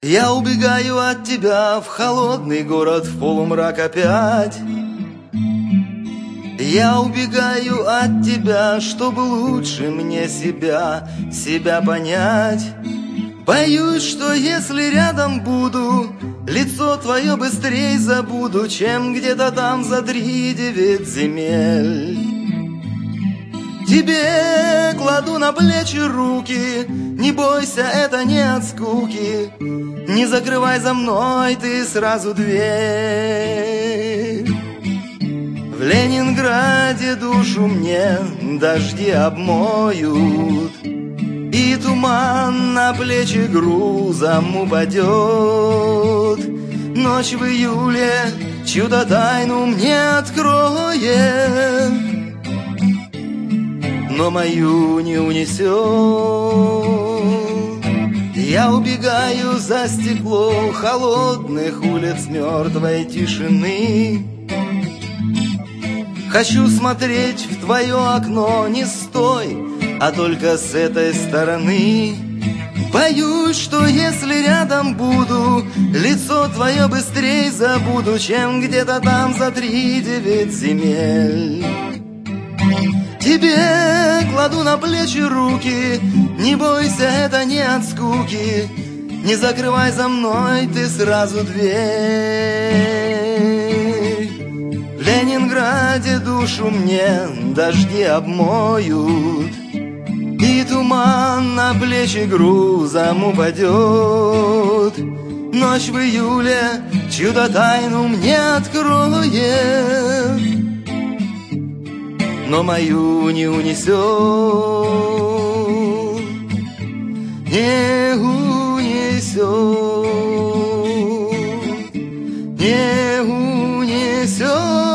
Я убегаю от тебя в холодный город, в полумрак опять. Я убегаю от тебя, чтобы лучше мне себя понять. Боюсь, что если рядом буду, лицо твое быстрей забуду, чем где-то там за 3-9 земель. Тебе кладу на плечи руки, не бойся, это не от скуки. Не закрывай за мной ты сразу дверь. В Ленинграде душу мне дожди обмоют, и туман на плечи грузом упадет. Ночь в июле чью-то тайну мне откроет, но мою не унесет. Я убегаю за стекло холодных улиц мертвой тишины. Хочу смотреть в твое окно не с той, а только с этой стороны. Боюсь, что если рядом буду, лицо твое быстрей забуду, чем где-то там за 3-9 земель. Тебе кладу на плечи руки, не бойся, это не от скуки. Не закрывай за мной ты сразу дверь. В Ленинграде душу мне дожди обмоют, и туман на плечи грузом упадет. Ночь в июле чью-то тайну мне откроет, но мою не унесет, не унесет, не унесет.